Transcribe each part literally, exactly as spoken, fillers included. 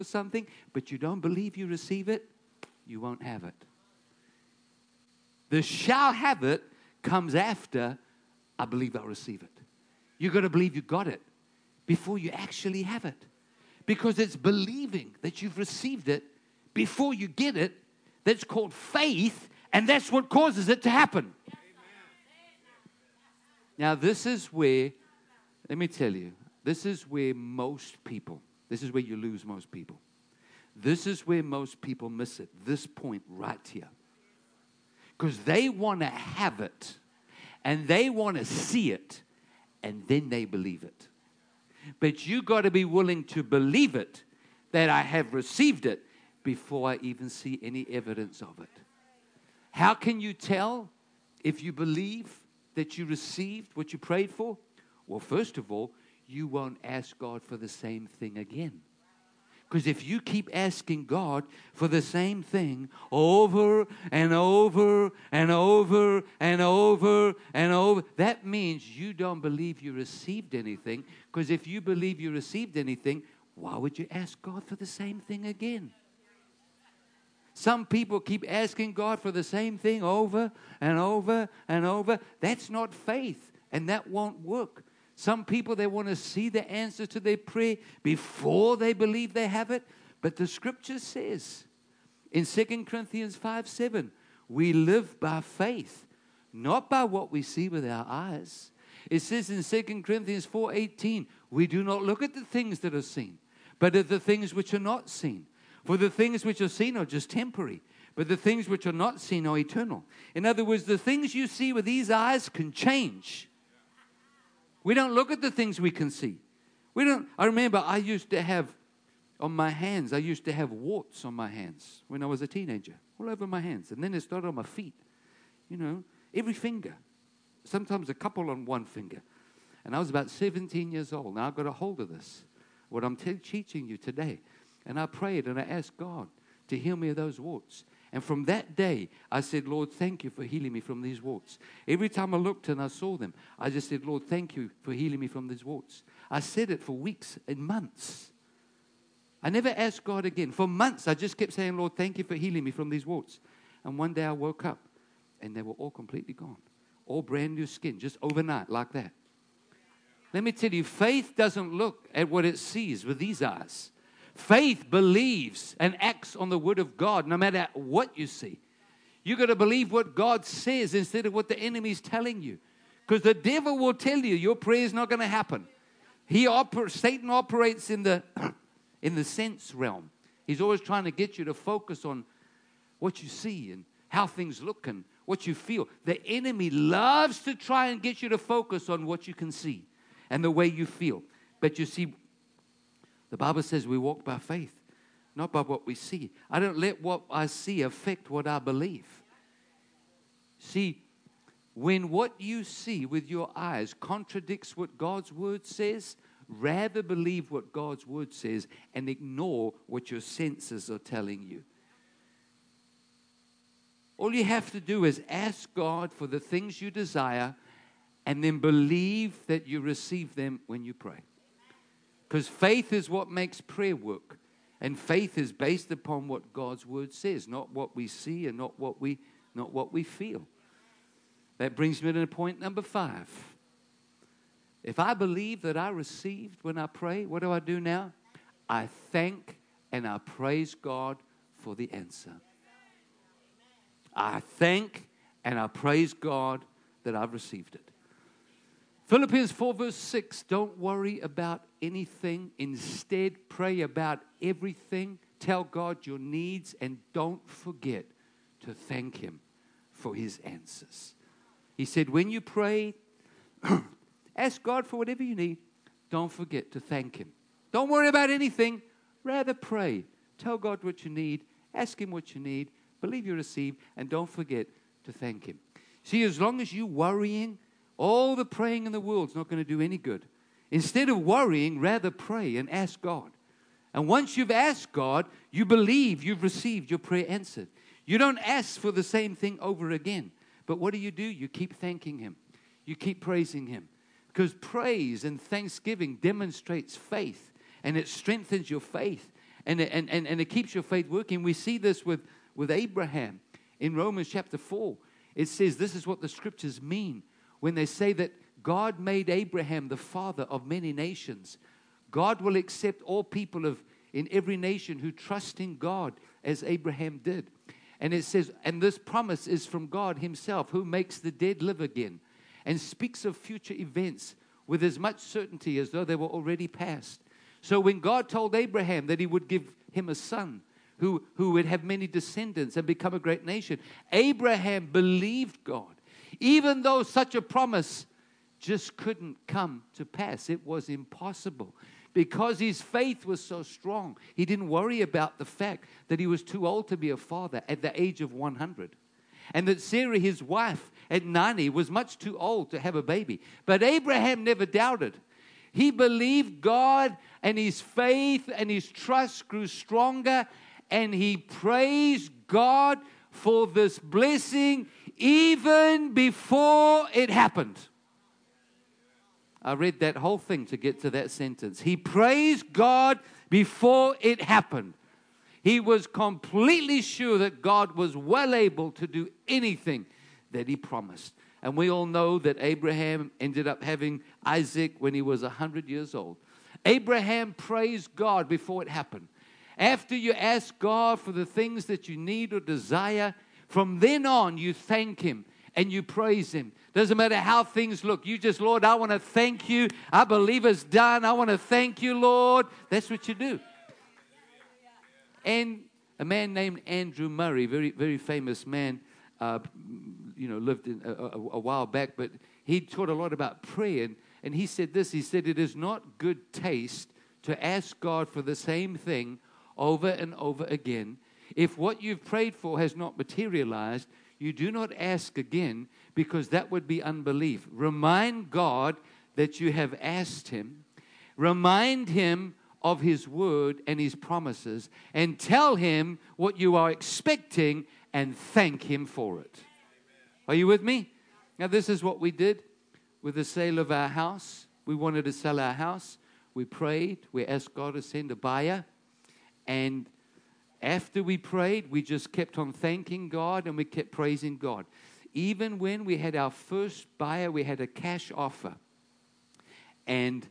something, but you don't believe you receive it, you won't have it. The shall have it comes after, I believe I'll receive it. You've got to believe you got it before you actually have it. Because it's believing that you've received it before you get it that's called faith, and that's what causes it to happen. Now, this is where, let me tell you, this is where most people, this is where you lose most people. This is where most people miss it, this point right here. Because they want to have it, and they want to see it, and then they believe it. But you got to be willing to believe it, that I have received it, before I even see any evidence of it. How can you tell if you believe that you received what you prayed for? Well, first of all, you won't ask God for the same thing again. Because if you keep asking God for the same thing over and over and over and over and over, that means you don't believe you received anything. Because if you believe you received anything, why would you ask God for the same thing again? Some people keep asking God for the same thing over and over and over. That's not faith, and that won't work. Some people, they want to see the answer to their prayer before they believe they have it. But the scripture says in Second Corinthians five seven, we live by faith, not by what we see with our eyes. It says in Second Corinthians four eighteen, we do not look at the things that are seen, but at the things which are not seen. For the things which are seen are just temporary, but the things which are not seen are eternal. In other words, the things you see with these eyes can change. We don't look at the things we can see. We don't. I remember I used to have on my hands, I used to have warts on my hands when I was a teenager, all over my hands. And then it started on my feet, you know, every finger, sometimes a couple on one finger. And I was about seventeen years old. Now I've got a hold of this, what I'm te- teaching you today. And I prayed and I asked God to heal me of those warts. And from that day, I said, Lord, thank you for healing me from these warts. Every time I looked and I saw them, I just said, Lord, thank you for healing me from these warts. I said it for weeks and months. I never asked God again. For months, I just kept saying, Lord, thank you for healing me from these warts. And one day I woke up and they were all completely gone. All brand new skin, just overnight, like that. Let me tell you, faith doesn't look at what it sees with these eyes. Faith believes and acts on the word of God no matter what you see. You got to believe what God says instead of what the enemy's telling you. Because the devil will tell you your prayer is not going to happen. He oper- Satan operates in the, in the sense realm. He's always trying to get you to focus on what you see and how things look and what you feel. The enemy loves to try and get you to focus on what you can see and the way you feel. But you see, the Bible says we walk by faith, not by what we see. I don't let what I see affect what I believe. See, when what you see with your eyes contradicts what God's word says, rather believe what God's word says and ignore what your senses are telling you. All you have to do is ask God for the things you desire and then believe that you receive them when you pray. Because faith is what makes prayer work. And faith is based upon what God's word says, not what we see and not what we, not what we feel. That brings me to point number five. If I believe that I received when I pray, what do I do now? I thank and I praise God for the answer. I thank and I praise God that I've received it. Philippians four verse six, don't worry about anything. Instead, pray about everything. Tell God your needs and don't forget to thank Him for His answers. He said, when you pray, ask God for whatever you need. Don't forget to thank Him. Don't worry about anything. Rather pray. Tell God what you need. Ask Him what you need. Believe you receive. And don't forget to thank Him. See, as long as you're worrying, all the praying in the world is not going to do any good. Instead of worrying, rather pray and ask God. And once you've asked God, you believe you've received your prayer answered. You don't ask for the same thing over again. But what do you do? You keep thanking Him. You keep praising Him. Because praise and thanksgiving demonstrates faith. And it strengthens your faith. And, and, and, and it keeps your faith working. We see this with, with Abraham. In Romans chapter four, it says this is what the scriptures mean when they say that God made Abraham the father of many nations. God will accept all people of in every nation who trust in God as Abraham did. And it says, and this promise is from God himself, who makes the dead live again and speaks of future events with as much certainty as though they were already past. So when God told Abraham that he would give him a son who, who would have many descendants and become a great nation, Abraham believed God, even though such a promise just couldn't come to pass. It was impossible. Because his faith was so strong, he didn't worry about the fact that he was too old to be a father at the age of one hundred. And that Sarah, his wife, at ninety, was much too old to have a baby. But Abraham never doubted. He believed God, and his faith and his trust grew stronger, and he praised God for this blessing even before it happened. I read that whole thing to get to that sentence. He praised God before it happened. He was completely sure that God was well able to do anything that he promised. And we all know that Abraham ended up having Isaac when he was one hundred years old. Abraham praised God before it happened. After you ask God for the things that you need or desire, from then on you thank him and you praise him. Doesn't matter how things look. You just, Lord, I want to thank you. I believe it's done. I want to thank you, Lord. That's what you do. And a man named Andrew Murray, very, very famous man, uh, you know, lived in a, a, a while back, but he taught a lot about prayer. And, and he said this, he said, it is not good taste to ask God for the same thing over and over again. If what you've prayed for has not materialized, you do not ask again, because that would be unbelief. Remind God that you have asked him. Remind him of his word and his promises, and tell him what you are expecting and thank him for it. Are you with me? Now, this is what we did with the sale of our house. We wanted to sell our house. We prayed. We asked God to send a buyer. And after we prayed, we just kept on thanking God, and we kept praising God. Even when we had our first buyer, we had a cash offer. And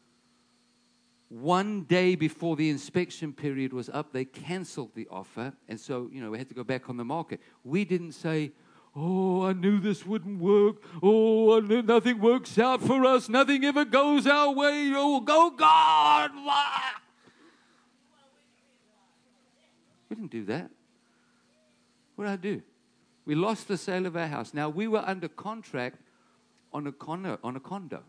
one day before the inspection period was up, they canceled the offer. And so, you know, we had to go back on the market. We didn't say, oh, I knew this wouldn't work. Oh, I knew nothing works out for us. Nothing ever goes our way. Oh, go God. We didn't do that. What did I do? We lost the sale of our house. Now, we were under contract on a condo. On a condo.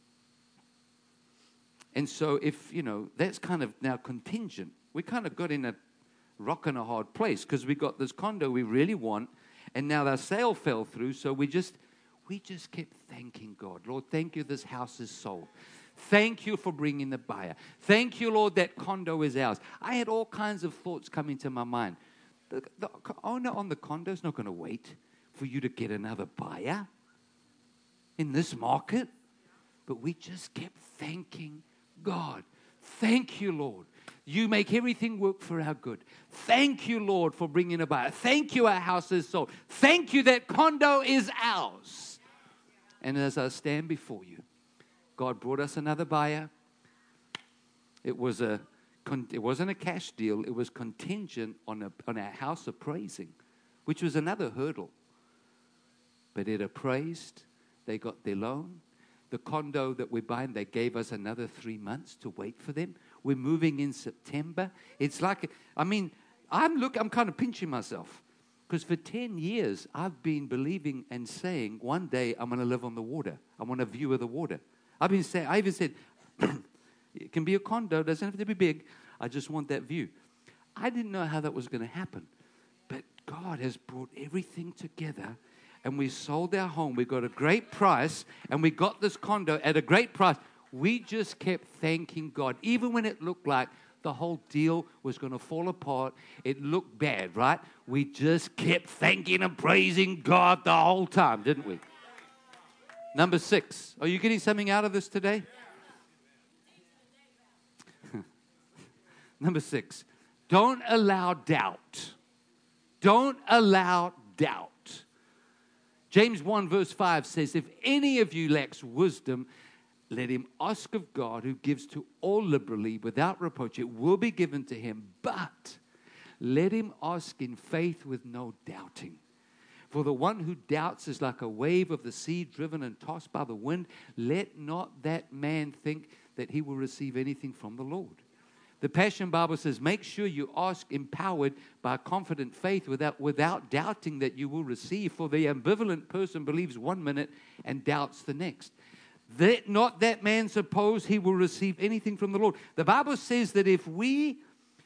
And so if, you know, that's kind of now contingent. We kind of got in a rock and a hard place because we got this condo we really want, and now our sale fell through, so we just we just kept thanking God. Lord, thank you this house is sold. Thank you for bringing the buyer. Thank you, Lord, that condo is ours. I had all kinds of thoughts come into my mind. The, the owner on the condo is not going to wait for you to get another buyer in this market. But we just kept thanking God. Thank you, Lord. You make everything work for our good. Thank you, Lord, for bringing a buyer. Thank you, our house is sold. Thank you, that condo is ours. And as I stand before you, God brought us another buyer. It was a, it wasn't a cash deal. It was contingent on a, on our house appraising, which was another hurdle. But it appraised. They got their loan. The condo that we're buying, they gave us another three months to wait for them. We're moving in September. It's like, I mean, I'm look, I'm kind of pinching myself because for ten years I've been believing and saying, one day I'm going to live on the water. I want a view of the water. I've been saying, I even said, it can be a condo, doesn't have to be big. I just want that view. I didn't know how that was going to happen, but God has brought everything together. And we sold our home. We got a great price, and we got this condo at a great price. We just kept thanking God, even when it looked like the whole deal was going to fall apart. It looked bad, right? We just kept thanking and praising God the whole time, didn't we? Number six. Are you getting something out of this today? Number six. Don't allow doubt. Don't allow doubt. James one verse five says, if any of you lacks wisdom, let him ask of God, who gives to all liberally without reproach. It will be given to him, but let him ask in faith with no doubting. For the one who doubts is like a wave of the sea driven and tossed by the wind. Let not that man think that he will receive anything from the Lord. The Passion Bible says, make sure you ask empowered by confident faith without, without doubting that you will receive. For the ambivalent person believes one minute and doubts the next. Let not that man suppose he will receive anything from the Lord. The Bible says that if we,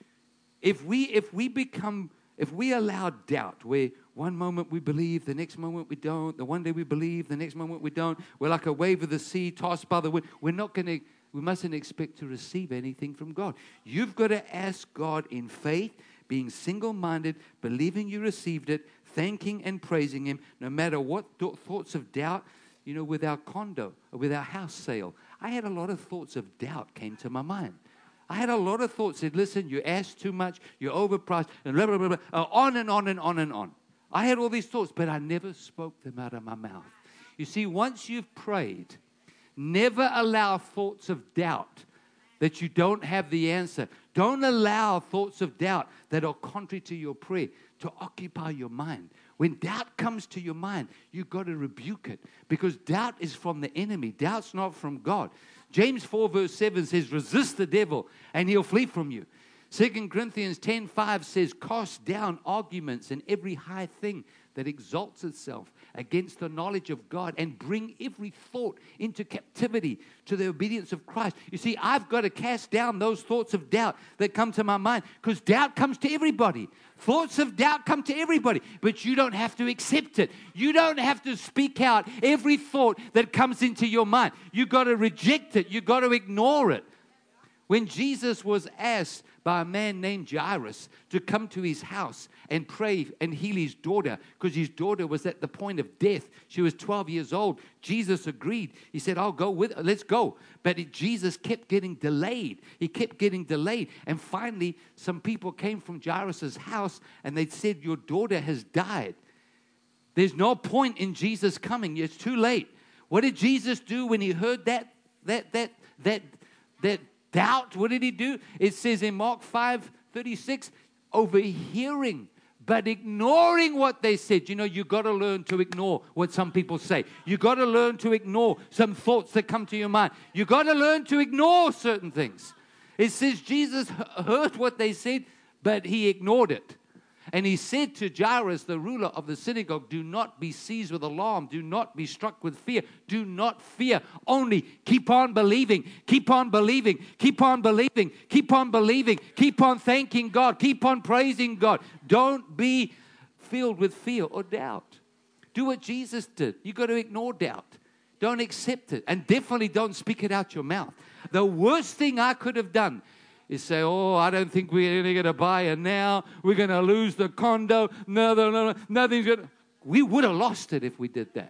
if we, if we become, if we allow doubt, where one moment we believe, the next moment we don't, the one day we believe, the next moment we don't, we're like a wave of the sea tossed by the wind, we're not going to, we mustn't expect to receive anything from God. You've got to ask God in faith, being single-minded, believing you received it, thanking and praising Him, no matter what th- thoughts of doubt. You know, with our condo, with our house sale, I had a lot of thoughts of doubt came to my mind. I had a lot of thoughts that, listen, you asked too much, you're overpriced, and blah, blah, blah, blah, uh, on and on and on and on. I had all these thoughts, but I never spoke them out of my mouth. You see, once you've prayed, never allow thoughts of doubt that you don't have the answer. Don't allow thoughts of doubt that are contrary to your prayer to occupy your mind. When doubt comes to your mind, you've got to rebuke it, because doubt is from the enemy. Doubt's not from God. James four verse seven says, resist the devil and he'll flee from you. Second Corinthians ten five says, cast down arguments and every high thing that exalts itself against the knowledge of God, and bring every thought into captivity to the obedience of Christ. You see, I've got to cast down those thoughts of doubt that come to my mind, because doubt comes to everybody. Thoughts of doubt come to everybody, but you don't have to accept it. You don't have to speak out every thought that comes into your mind. You've got to reject it. You've got to ignore it. When Jesus was asked by a man named Jairus to come to his house and pray and heal his daughter, because his daughter was at the point of death. She was twelve years old. Jesus agreed. He said, I'll go with, let's go. But it, Jesus kept getting delayed. He kept getting delayed. And finally, some people came from Jairus' house and they said, your daughter has died. There's no point in Jesus coming. It's too late. What did Jesus do when he heard that, that, that, that, that, doubt? What did he do? It says in Mark five thirty-six, overhearing but ignoring what they said. You know, you got to learn to ignore what some people say. You got to learn to ignore some thoughts that come to your mind. You got to learn to ignore certain things. It says Jesus heard what they said, but he ignored it. And he said to Jairus, the ruler of the synagogue, do not be seized with alarm. Do not be struck with fear. Do not fear. Only keep on believing. Keep on believing. Keep on believing. Keep on believing. Keep on thanking God. Keep on praising God. Don't be filled with fear or doubt. Do what Jesus did. You've got to ignore doubt. Don't accept it. And definitely don't speak it out your mouth. The worst thing I could have done is say, oh, I don't think we're going to buy it now. We're going to lose the condo. No, no, no, nothing's going to. We would have lost it if we did that.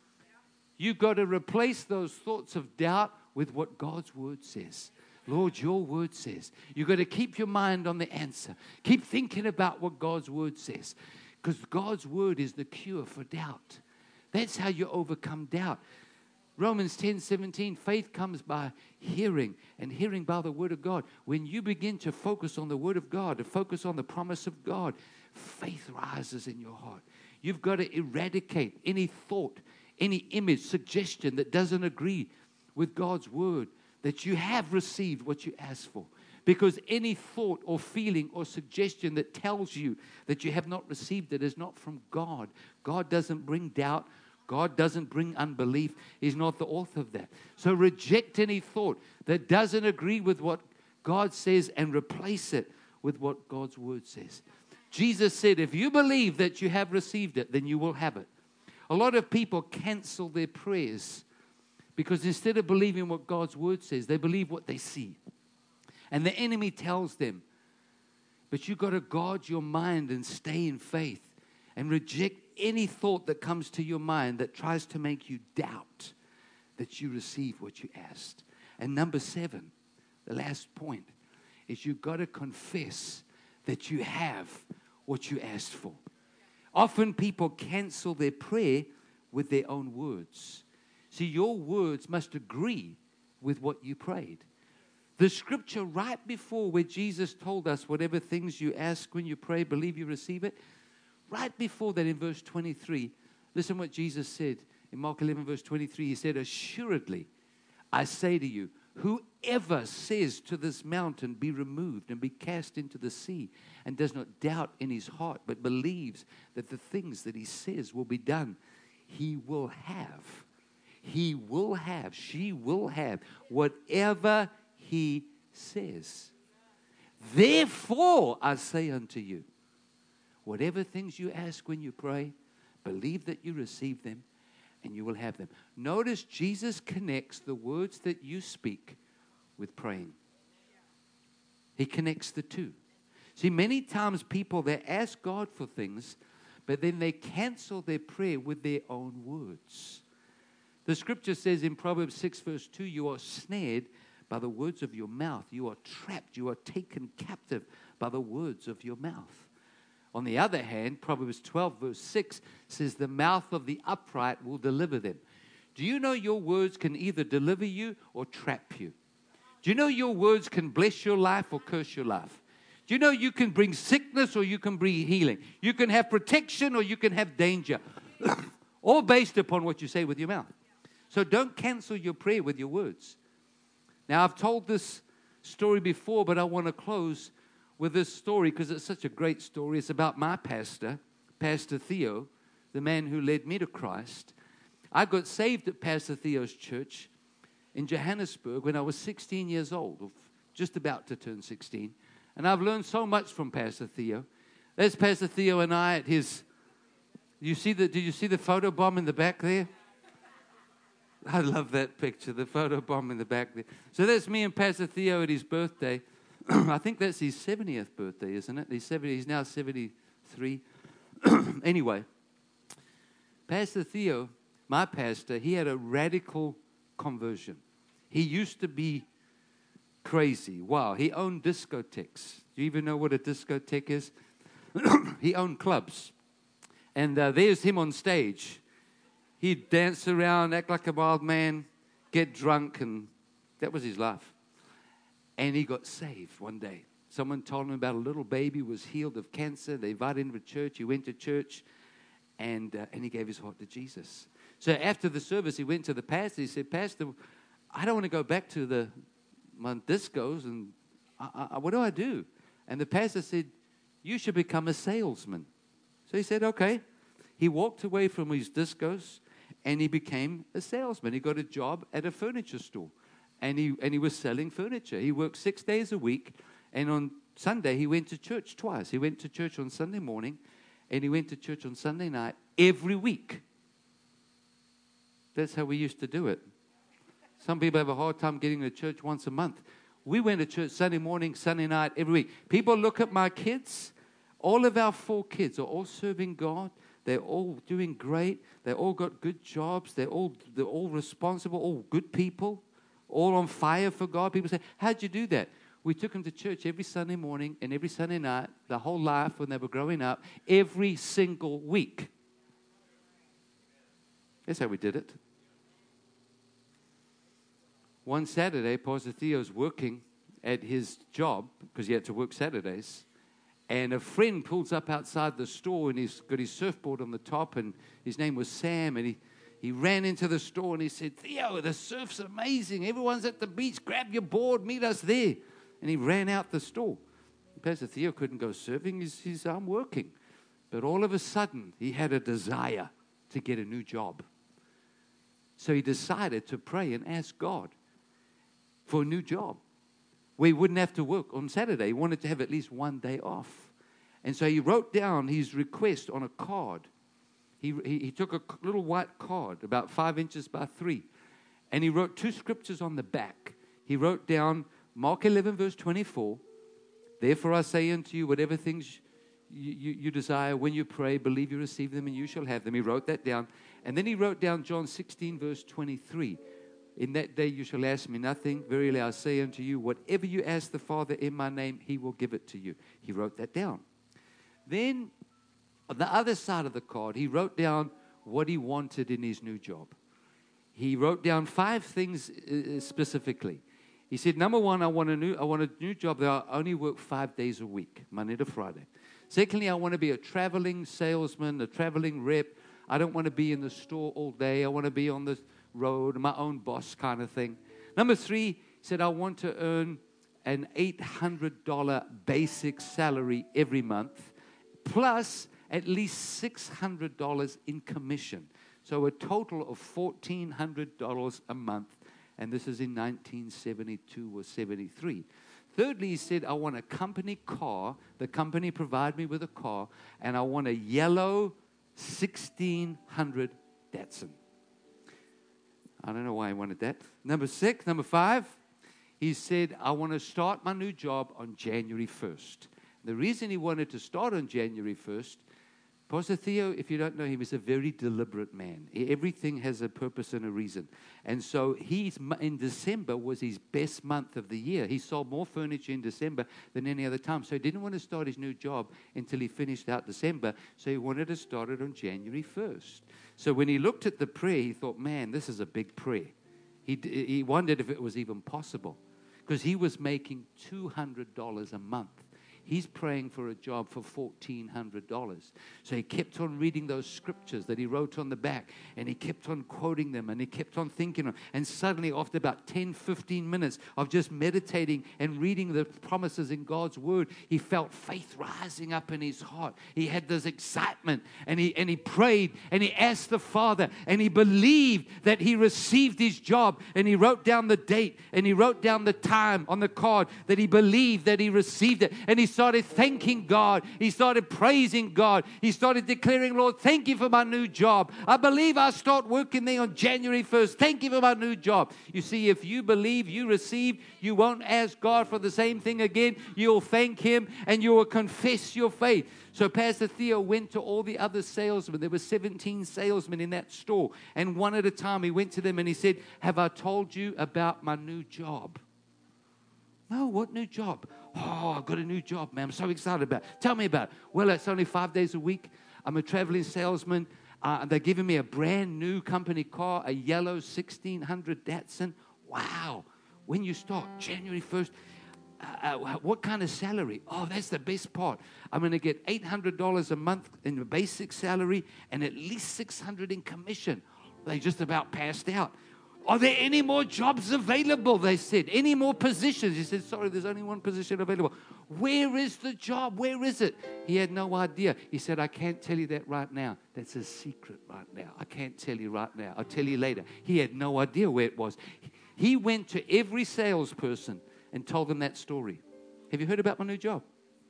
You've got to replace those thoughts of doubt with what God's word says. Lord, your word says. You've got to keep your mind on the answer. Keep thinking about what God's word says, because God's word is the cure for doubt. That's how you overcome doubt. Romans ten seventeen, faith comes by hearing, and hearing by the word of God. When you begin to focus on the word of God, to focus on the promise of God, faith rises in your heart. You've got to eradicate any thought, any image, suggestion that doesn't agree with God's word, that you have received what you asked for. Because any thought or feeling or suggestion that tells you that you have not received it is not from God. God doesn't bring doubt. God doesn't bring unbelief. He's not the author of that. So reject any thought that doesn't agree with what God says and replace it with what God's word says. Jesus said, if you believe that you have received it, then you will have it. A lot of people cancel their prayers because instead of believing what God's word says, they believe what they see. And the enemy tells them, but you've got to guard your mind and stay in faith and reject any thought that comes to your mind that tries to make you doubt that you receive what you asked. And number seven, the last point, is you've got to confess that you have what you asked for. Often people cancel their prayer with their own words. See, your words must agree with what you prayed. The scripture right before where Jesus told us, whatever things you ask when you pray, believe you receive it. Right before that in verse twenty-three, listen what Jesus said in Mark eleven verse twenty-three. He said, assuredly, I say to you, whoever says to this mountain, be removed and be cast into the sea, and does not doubt in his heart, but believes that the things that he says will be done, he will have. He will have, she will have whatever he says. Therefore, I say unto you, whatever things you ask when you pray, believe that you receive them, and you will have them. Notice Jesus connects the words that you speak with praying. He connects the two. See, many times people, they ask God for things, but then they cancel their prayer with their own words. The scripture says in Proverbs six verse two, you are snared by the words of your mouth. You are trapped. You are taken captive by the words of your mouth. On the other hand, Proverbs twelve verse six says, the mouth of the upright will deliver them. Do you know your words can either deliver you or trap you? Do you know your words can bless your life or curse your life? Do you know you can bring sickness or you can bring healing? You can have protection or you can have danger. All based upon what you say with your mouth. So don't cancel your prayer with your words. Now, I've told this story before, but I want to close with this story because it's such a great story. It's about my pastor, Pastor Theo, the man who led me to Christ. I got saved at Pastor Theo's church in Johannesburg when I was sixteen years old, or just about to turn sixteen. And I've learned so much from Pastor Theo. There's Pastor Theo and I at his, you see the, did you see the photo bomb in the back there? I love that picture, the photo bomb in the back there. So that's me and Pastor Theo at his birthday. I think that's his seventieth birthday, isn't it? He's seventy. He's now seventy-three. Anyway, Pastor Theo, my pastor, he had a radical conversion. He used to be crazy. Wow. He owned discotheques. Do you even know what a discotheque is? He owned clubs. And uh, there's him on stage. He'd dance around, act like a wild man, get drunk, and that was his life. And he got saved one day. Someone told him about a little baby who was healed of cancer. They invited him to church. He went to church, and uh, and he gave his heart to Jesus. So after the service, he went to the pastor. He said, Pastor, I don't want to go back to the my discos, and I, I, what do I do? And the pastor said, you should become a salesman. So he said, okay. He walked away from his discos, and he became a salesman. He got a job at a furniture store. And he and he was selling furniture. He worked six days a week. And on Sunday, he went to church twice. He went to church on Sunday morning. And he went to church on Sunday night every week. That's how we used to do it. Some people have a hard time getting to church once a month. We went to church Sunday morning, Sunday night, every week. People look at my kids. All of our four kids are all serving God. They're all doing great. They all got good jobs. They're all they're all responsible, all good people, all on fire for God. People say, how'd you do that? We took them to church every Sunday morning and every Sunday night, the whole life when they were growing up, every single week. That's how we did it. One Saturday, Pastor Theo's working at his job because he had to work Saturdays. And a friend pulls up outside the store, and he's got his surfboard on the top, and his name was Sam, and he, he ran into the store, and he said, Theo, the surf's amazing. Everyone's at the beach. Grab your board. Meet us there. And he ran out the store. Pastor Theo couldn't go surfing. He's, he's um, working. But all of a sudden, he had a desire to get a new job. So he decided to pray and ask God for a new job, where he wouldn't have to work on Saturday. He wanted to have at least one day off. And so he wrote down his request on a card. He, he, he took a little white card, about five inches by three, and he wrote two scriptures on the back. He wrote down Mark eleven, verse twenty-four, therefore I say unto you, whatever things you, you, you desire, when you pray, believe you receive them, and you shall have them. He wrote that down. And then he wrote down John sixteen, verse twenty-three, In that day you shall ask me nothing. Verily I say unto you, whatever you ask the Father in my name, he will give it to you. He wrote that down. Then, on the other side of the card, he wrote down what he wanted in his new job. He wrote down five things uh, specifically. He said, number one, I want a new, I want a new job that I only work five days a week, Monday to Friday. Secondly, I want to be a traveling salesman, a traveling rep. I don't want to be in the store all day. I want to be on the road, my own boss kind of thing. Number three, he said, I want to earn an eight hundred dollars basic salary every month, plus at least six hundred dollars in commission. So a total of fourteen hundred dollars a month. And this is in nineteen seventy-two or seventy-three. Thirdly, he said, I want a company car. The company provide me with a car. And I want a yellow sixteen hundred Datsun. I don't know why he wanted that. Number six, number five, he said, I want to start my new job on January first. The reason he wanted to start on January first, Pastor Theo, if you don't know, he was a very deliberate man. Everything has a purpose and a reason. And so he's in December was his best month of the year. He sold more furniture in December than any other time. So he didn't want to start his new job until he finished out December. So he wanted to start it on January first. So when he looked at the prayer, he thought, man, this is a big prayer. He, he wondered if it was even possible because he was making two hundred dollars a month. He's praying for a job for fourteen hundred dollars. So he kept on reading those scriptures that he wrote on the back, and he kept on quoting them, and he kept on thinking. And suddenly, after about ten, fifteen minutes of just meditating and reading the promises in God's word, he felt faith rising up in his heart. He had this excitement, and he, and he prayed, and he asked the Father, and he believed that he received his job, and he wrote down the date, and he wrote down the time on the card that he believed that he received it, and he started thanking God. He started praising God. He started declaring, Lord, thank you for my new job. I believe I'll start working there on January first. Thank you for my new job. You see, if you believe you receive, you won't ask God for the same thing again. You'll thank Him and you will confess your faith. So Pastor Theo went to all the other salesmen. There were seventeen salesmen in that store. And one at a time, he went to them and he said, have I told you about my new job? No, what new job? Oh, I've got a new job, man. I'm so excited about it. Tell me about it. Well, it's only five days a week. I'm a traveling salesman. Uh, they're giving me a brand new company car, a yellow sixteen hundred Datsun. Wow. When you start, January first, uh, uh, what kind of salary? Oh, that's the best part. I'm going to get eight hundred dollars a month in the basic salary and at least six hundred dollars in commission. They just about passed out. Are there any more jobs available? They said. Any more positions? He said, sorry, there's only one position available. Where is the job? Where is it? He had no idea. He said, I can't tell you that right now. That's a secret right now. I can't tell you right now. I'll tell you later. He had no idea where it was. He went to every salesperson and told them that story. Have you heard about my new job?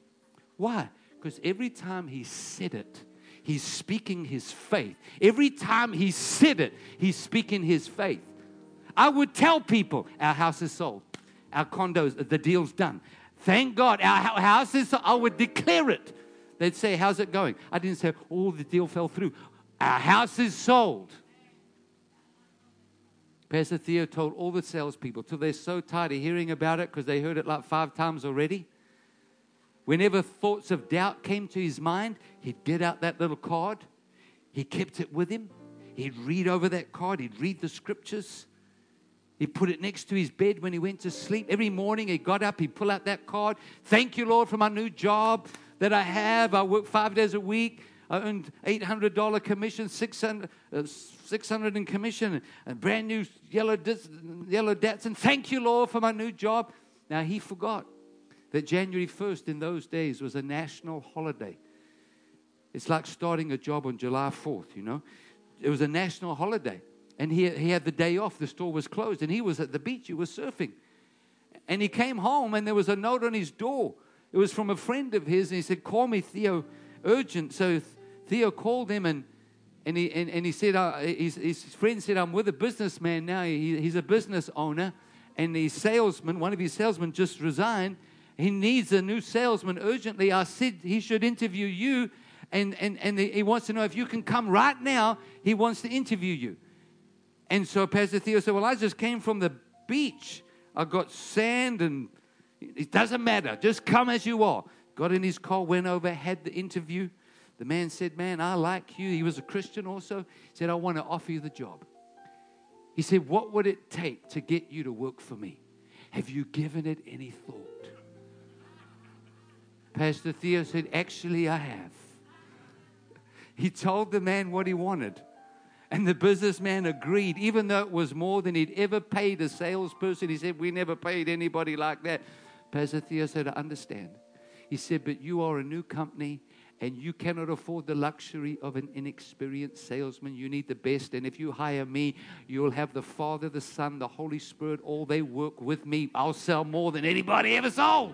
Why? Because every time he said it, he's speaking his faith. Every time he said it, he's speaking his faith. I would tell people, our house is sold. Our condos, the deal's done. Thank God, our house is sold. I would declare it. They'd say, how's it going? I didn't say, oh, the deal fell through. Our house is sold. Pastor Theo told all the salespeople till they're so tired of hearing about it because they heard it like five times already. Whenever thoughts of doubt came to his mind, he'd get out that little card. He kept it with him. He'd read over that card. He'd read the scriptures. He put it next to his bed when he went to sleep. Every morning he got up, he'd pull out that card. Thank you, Lord, for my new job that I have. I work five days a week. I earned eight hundred dollars commission, six hundred dollars, uh, six hundred dollars in commission, a brand new yellow, yellow Datsun. Thank you, Lord, for my new job. Now, he forgot that January first in those days was a national holiday. It's like starting a job on July fourth, you know. It was a national holiday. And he, he had the day off. The store was closed. And he was at the beach. He was surfing. And he came home and there was a note on his door. It was from a friend of his. And he said, call me, Theo, urgent. So Theo called him and, and, he, and, and he said, uh, his, his friend said, I'm with a businessman now. He, he's a business owner. And the salesman, one of his salesmen just resigned. He needs a new salesman urgently. I said he should interview you. And, and, and he wants to know if you can come right now. He wants to interview you. And so Pastor Theo said, well, I just came from the beach. I got sand and it doesn't matter. Just come as you are. Got in his car, went over, had the interview. The man said, man, I like you. He was a Christian also. He said, I want to offer you the job. He said, what would it take to get you to work for me? Have you given it any thought? Pastor Theo said, actually, I have. He told the man what he wanted. And the businessman agreed, even though it was more than he'd ever paid a salesperson. He said, we never paid anybody like that. Pastor Theo said, I understand. He said, but you are a new company, and you cannot afford the luxury of an inexperienced salesman. You need the best. And if you hire me, you'll have the Father, the Son, the Holy Spirit. All they work with me. I'll sell more than anybody ever sold.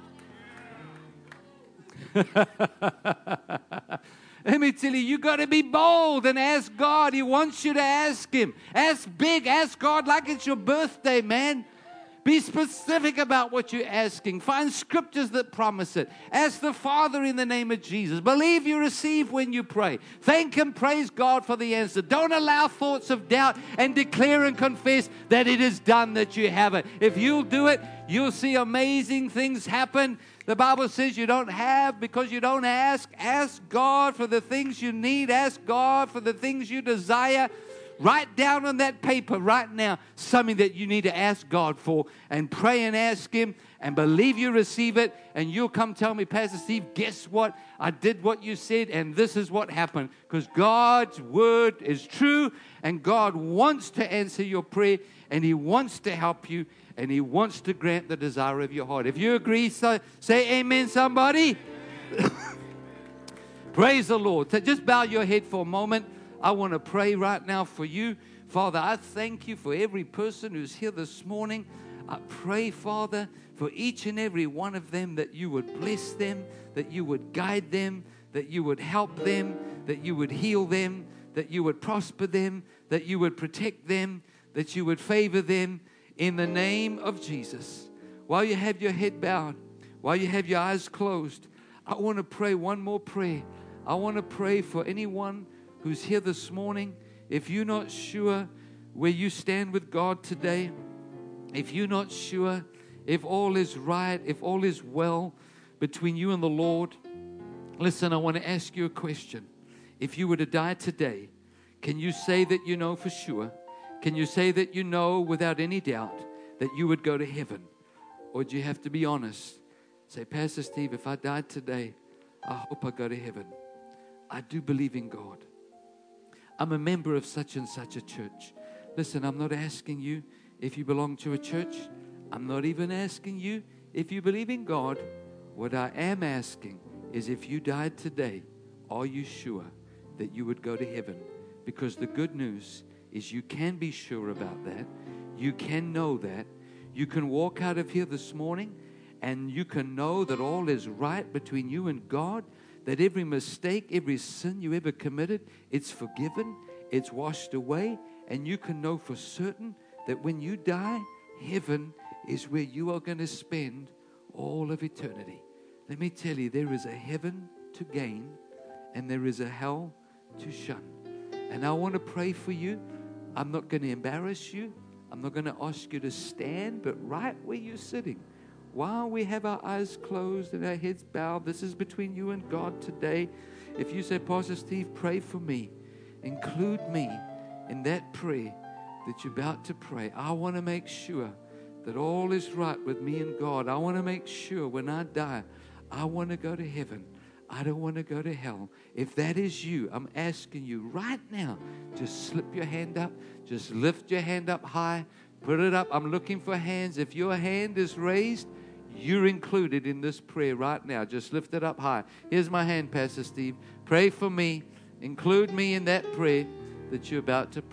Let me tell you, you got to be bold and ask God. He wants you to ask Him. Ask big. Ask God like it's your birthday, man. Be specific about what you're asking. Find scriptures that promise it. Ask the Father in the name of Jesus. Believe you receive when you pray. Thank Him, praise God for the answer. Don't allow thoughts of doubt, and declare and confess that it is done, that you have it. If you'll do it, you'll see amazing things happen. The Bible says you don't have because you don't ask. Ask God for the things you need. Ask God for the things you desire. Write down on that paper right now something that you need to ask God for, and pray and ask Him and believe you receive it, and you'll come tell me, Pastor Steve, guess what? I did what you said, and this is what happened. Because God's word is true, and God wants to answer your prayer, and He wants to help you, and He wants to grant the desire of your heart. If you agree, so, say amen, somebody. Praise the Lord. So just bow your head for a moment. I want to pray right now for you. Father, I thank you for every person who's here this morning. I pray, Father, for each and every one of them, that you would bless them, that you would guide them, that you would help them, that you would heal them, that you would prosper them, that you would protect them, that you would favor them in the name of Jesus. While you have your head bowed, while you have your eyes closed, I want to pray one more prayer. I want to pray for anyone who's here this morning. If you're not sure where you stand with God today, if you're not sure if all is right, if all is well between you and the Lord, listen, I want to ask you a question. If you were to die today, can you say that you know for sure? Can you say that you know without any doubt that you would go to heaven? Or do you have to be honest? Say, Pastor Steve, if I died today, I hope I go to heaven. I do believe in God. I'm a member of such and such a church. Listen, I'm not asking you if you belong to a church. I'm not even asking you if you believe in God. What I am asking is, if you died today, are you sure that you would go to heaven? Because the good news is you can be sure about that. You can know that. You can walk out of here this morning and you can know that all is right between you and God. That every mistake, every sin you ever committed, it's forgiven, it's washed away, and you can know for certain that when you die, heaven is where you are going to spend all of eternity. Let me tell you, there is a heaven to gain, and there is a hell to shun. And I want to pray for you. I'm not going to embarrass you. I'm not going to ask you to stand, but right where you're sitting, while we have our eyes closed and our heads bowed, this is between you and God today. If you say, Pastor Steve, pray for me, include me in that prayer that you're about to pray. I want to make sure that all is right with me and God. I want to make sure when I die, I want to go to heaven. I don't want to go to hell. If that is you, I'm asking you right now, just slip your hand up. Just lift your hand up high. Put it up. I'm looking for hands. If your hand is raised, you're included in this prayer right now. Just lift it up high. Here's my hand, Pastor Steve. Pray for me. Include me in that prayer that you're about to pray.